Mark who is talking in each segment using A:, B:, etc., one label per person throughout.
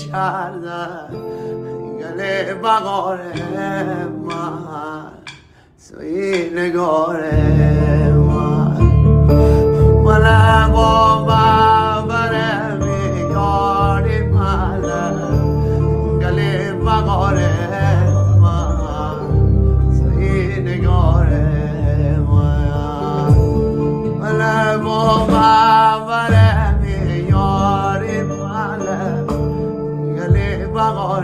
A: کردن گله بقار من توی نگار من من با ببرم یاری من گله بقار من توی نگار من من با ببرم یاری من گله بقار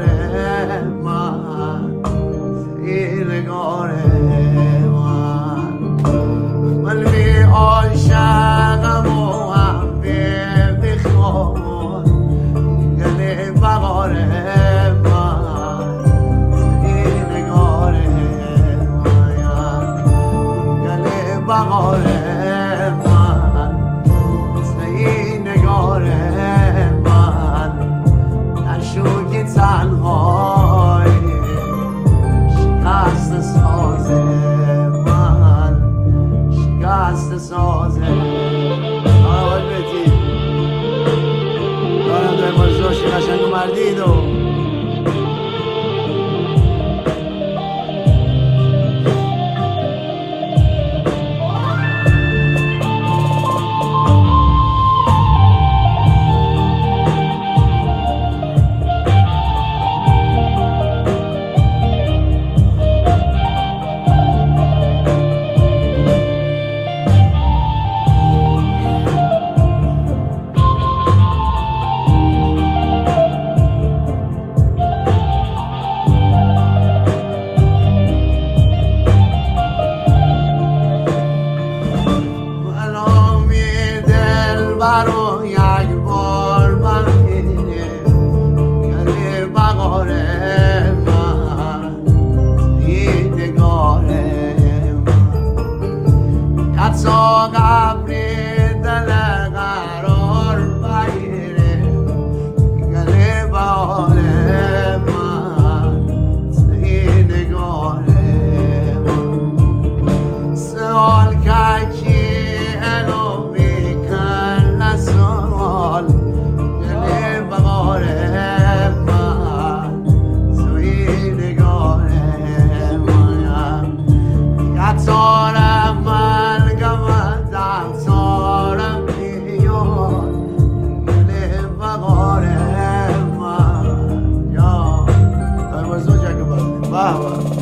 A: من توی نگار من بی عاشقم و هم بی خامون گله بقار من توی نگار من گله بقار من توی نگار من نشو که تنهایی شکست سازه شکست سازه آقای بتی دارم در مازداشی قشنگ و مردید و برو یک بار من گله بقار من توی نگار من حتی قبل دل قرار بگیره گله بقار من توی نگار من سوال که سوال گله بقار من توی نگار من یتارم من گمدم تارم میاد گله بقار من یا دای بزرگ که بابا